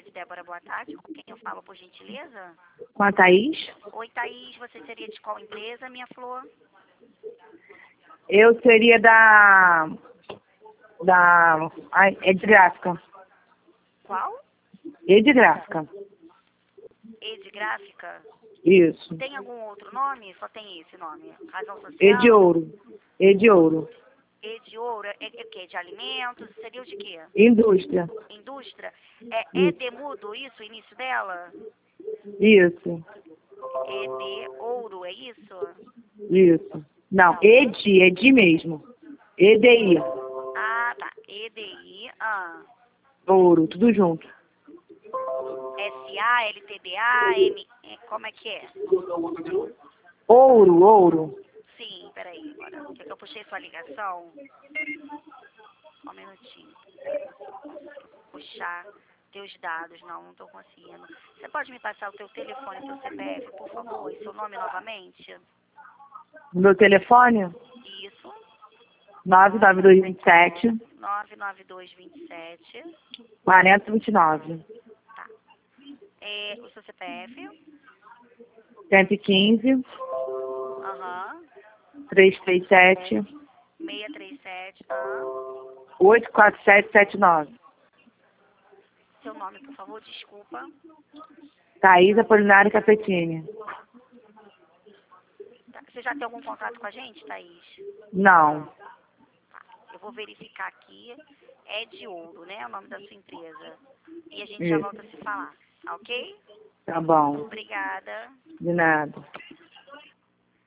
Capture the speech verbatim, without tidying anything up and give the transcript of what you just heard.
Rede Débora, boa tarde. Com quem eu falo, por gentileza? Com a Thaís. Oi, Thaís, você seria de qual empresa, minha flor? Eu seria da... Da... Ai, Edgráfica. Qual? Edgráfica. Edgráfica? Isso. Tem algum outro nome? Só tem esse nome? Razão social? Ediouro. Ediouro. Ediouro, é, é o quê? De alimentos? Seria o de quê? Indústria. Indústria? É Isso. Edemudo, isso, o início dela? Isso. Ede Ouro, é isso? Isso. Não, Edi, Edi mesmo. E D I. Ah, tá. E D I, ah. Ouro, tudo junto. S A, L T D A, M... é, como é que é? Ouro, ouro. Sim, peraí, agora. Quer que eu puxei sua ligação? Só um minutinho. Consigo puxar teus dados. Não, não tô conseguindo. Você pode me passar o teu telefone, teu C P F, por favor? E seu nome novamente? Meu telefone? Isso. nove nove dois dois sete, nove nove dois dois sete. quatro zero dois nove. Tá. É, o seu C P F? cento e quinze, Aham. trezentos e trinta e sete, seiscentos e trinta e sete. Ah. oito quatro sete sete nove. Seu nome, por favor, desculpa. Thaís Apolinário Capetini. Tá. Você já tem algum contato com a gente, Thaís? Não. Tá. Eu vou verificar aqui. É de Ouro, né? O nome da sua empresa. E a gente já Isso. volta a se falar. Ok? Tá bom. Obrigada. De nada.